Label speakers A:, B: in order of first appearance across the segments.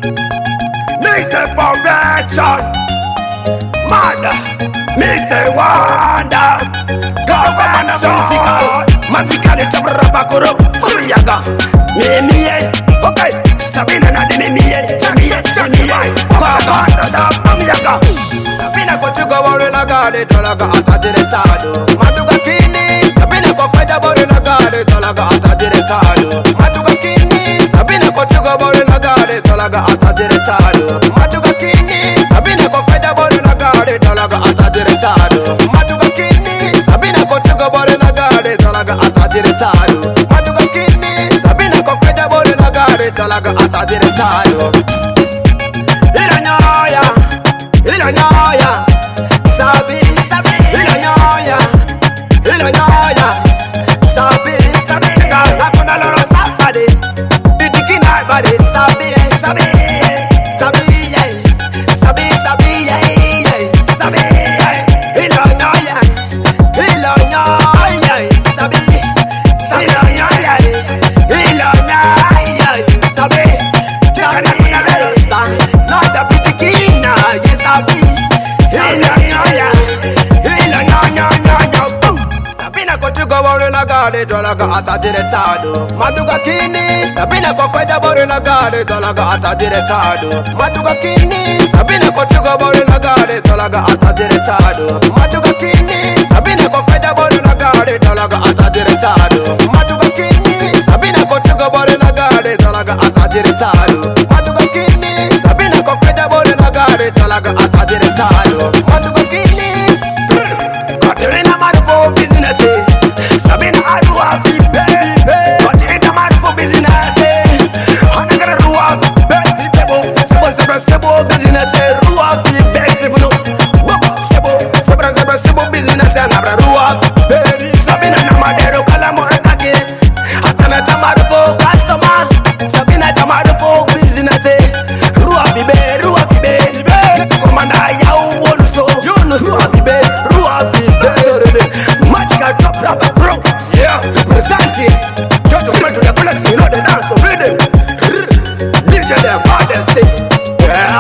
A: Mr. Perfection, Mad, Mr. Wonder, Governor Musical, Magically Tabarabakuro, Furiaga, Mimiye, okay, Sabina Nadimiye, Jamiye, Paganda, Amiaga, Sabina Kotuga Warina Gade, Dolaga Atadiretado, Maduga Kini, Sabina Kokweta Borina Gade, Dolaga Atadiretado, Maduga Kini, Sabina Kotuga Borina Gade, Dolaga Atadiretado, Maduga Kini, Sabina Kokweta Borina Gade, Dolaga Atadiretado, Maduga Kini, Sabina Kotuga Borina Gade, Dolaga Atadiretado, Maduga Kini, Sabina Kokweta Borina Gade, Dolaga Atadiretado. Ilonyoya, Sabi, Ilonyoya, Sabi, Hakuna loro sabade, Bidikina bade, Sabi, Ilonyoya, Sabi, Sabina Kotuga Borina Gade, Dolaga Atadiretado, Maduga Kini, Sabina Kokweta Borina Gade, Dolaga Atadiretado, Maduga Kini, Sabina Kotuga Borina Gade, Dolaga Atadiretado, Maduga Kini, Sabina Kokweta Borina Gade, Dolaga Atadiretado, Maduga Kini, Sabina Kotuga Borina Gade, Dolaga Atadiretado, Maduga Kini, Sabina Kokweta Borina Gade, Dolaga Atadiretado, Maduga Kini, Katerina Marufo business, Sabina Adua Vipe, Katerina Marufo business, Hanagara Rua Vipe, Sebo business, Rua Vipe, Sebo business, Anabra Rua, Sabina Namadero Kalamo Atake, Hasana Tamarufo customer, Sabina Tamarufo business, Rua Vipe, Commander Yao Wonso, Yunus Rua Vipe, Magical top rapper bro, yeah, representing Toto went to the place, you know the dance of rhythm. DJ the baddest thing, yeah,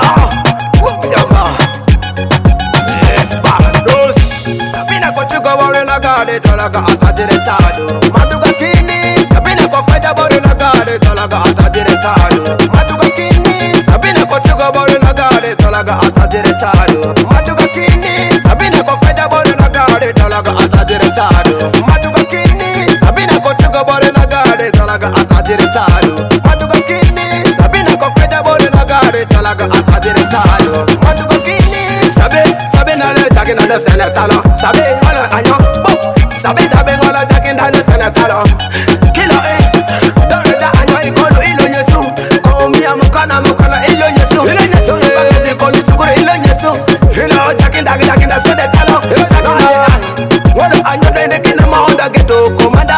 A: Barbados. Sabina Kotuga Borina Gade, Dolaga Atadiretado, Maduga Kini, Sabina Kokweta Borina Gade, Dolaga Atadiretado, Maduga Kini, Sabina Kotuga Borina Gade, Dolaga Atadiretado, Maduga Kini, Sabina Kokweta Borina Gade, Dolaga Atadiretado, Maduga Kini, Sabina Kotuga Borina Gade, Dolaga Atadiretado, Maduga Kini, Sabina Kokweta Borina Gade, Dolaga Atadiretado, Maduga Kini, Sabina Jakin and the Senatalo, Sabe, Mala Anyo, Sabe, Mala Jakin and the Senatalo, Kilo Dorida Anyo, Ikolo Ilonyesu, Komia Mukana, Ilonyesu, Ilonyesu, Konisukuri Ilonyesu, Hilo Jakin the Senatalo, What Anyo in the Kinama on the Ghetto Commander,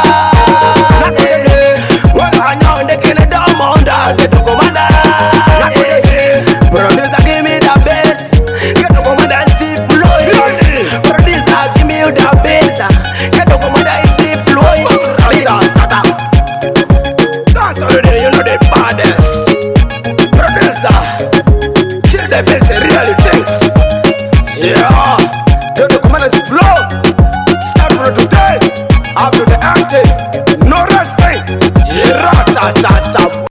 A: What Anyo in the Canada on the Ghetto Commander, Producer give me the best, Ghetto Commander see Floyd, Producer give me the best, Ghetto Commander see Floyd, Dance already, you know the baddest, Producer, kill the best.